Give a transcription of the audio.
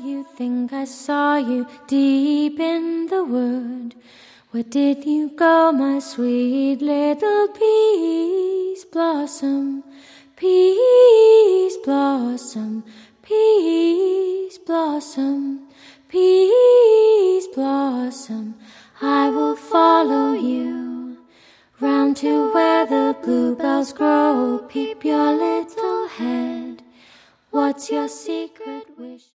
you, think I saw you deep in the wood. Where did you go, my sweet little peace blossom? Peace blossom, peace blossom, peace blossom. I will follow you round to where the bluebells grow. Peep your little head. What's your secret wish?